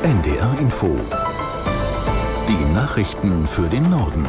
NDR Info. Die Nachrichten für den Norden.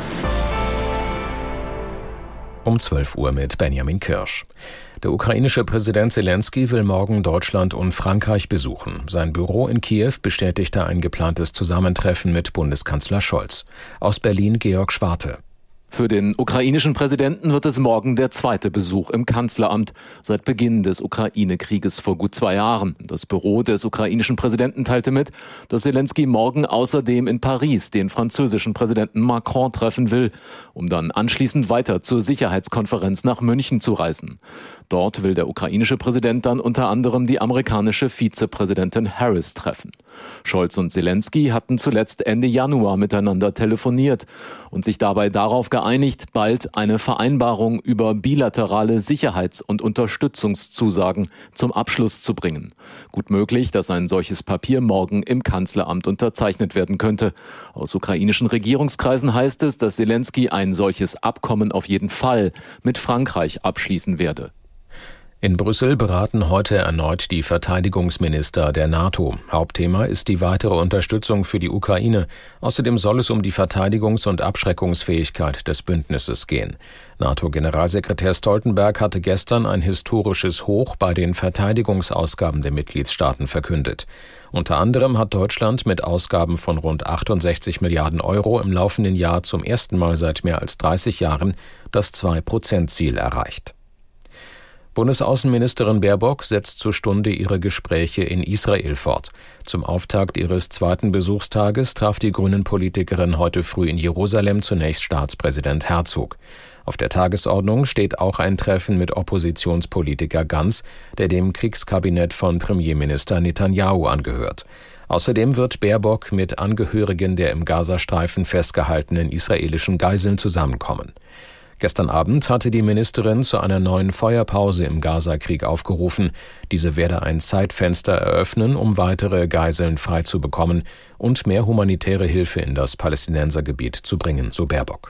Um 12 Uhr mit Benjamin Kirsch. Der ukrainische Präsident Selenskyj will morgen Deutschland und Frankreich besuchen. Sein Büro in Kiew bestätigte ein geplantes Zusammentreffen mit Bundeskanzler Scholz. Aus Berlin Georg Schwarte. Für den ukrainischen Präsidenten wird es morgen der zweite Besuch im Kanzleramt seit Beginn des Ukraine-Krieges vor gut 2 Jahren. Das Büro des ukrainischen Präsidenten teilte mit, dass Selenskyj morgen außerdem in Paris den französischen Präsidenten Macron treffen will, um dann anschließend weiter zur Sicherheitskonferenz nach München zu reisen. Dort will der ukrainische Präsident dann unter anderem die amerikanische Vizepräsidentin Harris treffen. Scholz und Selenskyj hatten zuletzt Ende Januar miteinander telefoniert und sich dabei darauf geeinigt, bald eine Vereinbarung über bilaterale Sicherheits- und Unterstützungszusagen zum Abschluss zu bringen. Gut möglich, dass ein solches Papier morgen im Kanzleramt unterzeichnet werden könnte. Aus ukrainischen Regierungskreisen heißt es, dass Selenskyj ein solches Abkommen auf jeden Fall mit Frankreich abschließen werde. In Brüssel beraten heute erneut die Verteidigungsminister der NATO. Hauptthema ist die weitere Unterstützung für die Ukraine. Außerdem soll es um die Verteidigungs- und Abschreckungsfähigkeit des Bündnisses gehen. NATO-Generalsekretär Stoltenberg hatte gestern ein historisches Hoch bei den Verteidigungsausgaben der Mitgliedstaaten verkündet. Unter anderem hat Deutschland mit Ausgaben von rund 68 Milliarden Euro im laufenden Jahr zum ersten Mal seit mehr als 30 Jahren das 2%-Ziel erreicht. Bundesaußenministerin Baerbock setzt zur Stunde ihre Gespräche in Israel fort. Zum Auftakt ihres zweiten Besuchstages traf die Grünen-Politikerin heute früh in Jerusalem zunächst Staatspräsident Herzog. Auf der Tagesordnung steht auch ein Treffen mit Oppositionspolitiker Gantz, der dem Kriegskabinett von Premierminister Netanyahu angehört. Außerdem wird Baerbock mit Angehörigen der im Gazastreifen festgehaltenen israelischen Geiseln zusammenkommen. Gestern Abend hatte die Ministerin zu einer neuen Feuerpause im Gaza-Krieg aufgerufen. Diese werde ein Zeitfenster eröffnen, um weitere Geiseln freizubekommen und mehr humanitäre Hilfe in das Palästinensergebiet zu bringen, so Baerbock.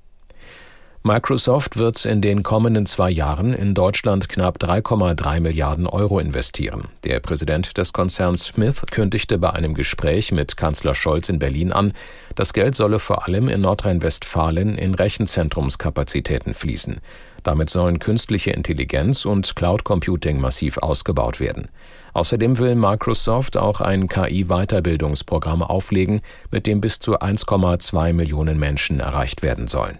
Microsoft wird in den kommenden 2 Jahren in Deutschland knapp 3,3 Milliarden Euro investieren. Der Präsident des Konzerns Smith kündigte bei einem Gespräch mit Kanzler Scholz in Berlin an, das Geld solle vor allem in Nordrhein-Westfalen in Rechenzentrumskapazitäten fließen. Damit sollen künstliche Intelligenz und Cloud Computing massiv ausgebaut werden. Außerdem will Microsoft auch ein KI-Weiterbildungsprogramm auflegen, mit dem bis zu 1,2 Millionen Menschen erreicht werden sollen.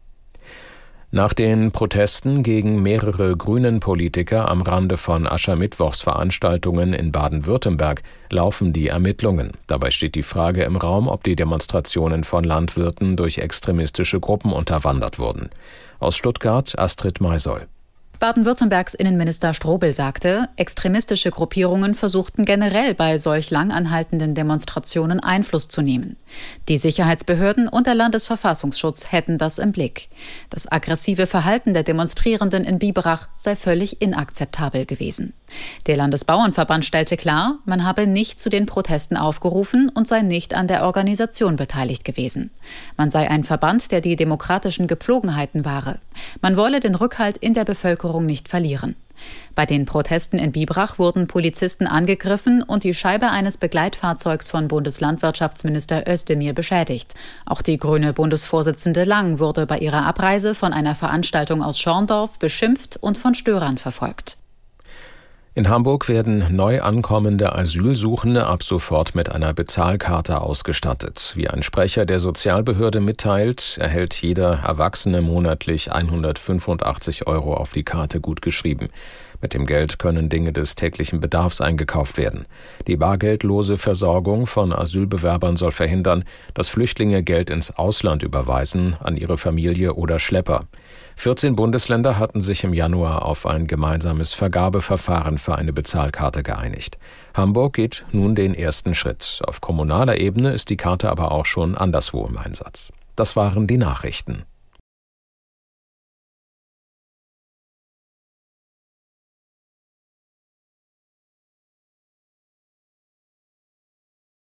Nach den Protesten gegen mehrere Grünen-Politiker am Rande von Aschermittwochsveranstaltungen in Baden-Württemberg laufen die Ermittlungen. Dabei steht die Frage im Raum, ob die Demonstrationen von Landwirten durch extremistische Gruppen unterwandert wurden. Aus Stuttgart Astrid Maisoll. Baden-Württembergs Innenminister Strobel sagte, extremistische Gruppierungen versuchten generell bei solch lang anhaltenden Demonstrationen Einfluss zu nehmen. Die Sicherheitsbehörden und der Landesverfassungsschutz hätten das im Blick. Das aggressive Verhalten der Demonstrierenden in Biberach sei völlig inakzeptabel gewesen. Der Landesbauernverband stellte klar, man habe nicht zu den Protesten aufgerufen und sei nicht an der Organisation beteiligt gewesen. Man sei ein Verband, der die demokratischen Gepflogenheiten wahre. Man wolle den Rückhalt in der Bevölkerung nicht verlieren. Bei den Protesten in Biberach wurden Polizisten angegriffen und die Scheibe eines Begleitfahrzeugs von Bundeslandwirtschaftsminister Özdemir beschädigt. Auch die grüne Bundesvorsitzende Lang wurde bei ihrer Abreise von einer Veranstaltung aus Schorndorf beschimpft und von Störern verfolgt. In Hamburg werden neu ankommende Asylsuchende ab sofort mit einer Bezahlkarte ausgestattet. Wie ein Sprecher der Sozialbehörde mitteilt, erhält jeder Erwachsene monatlich 185 Euro auf die Karte gutgeschrieben. Mit dem Geld können Dinge des täglichen Bedarfs eingekauft werden. Die bargeldlose Versorgung von Asylbewerbern soll verhindern, dass Flüchtlinge Geld ins Ausland überweisen, an ihre Familie oder Schlepper. 14 Bundesländer hatten sich im Januar auf ein gemeinsames Vergabeverfahren für eine Bezahlkarte geeinigt. Hamburg geht nun den ersten Schritt. Auf kommunaler Ebene ist die Karte aber auch schon anderswo im Einsatz. Das waren die Nachrichten.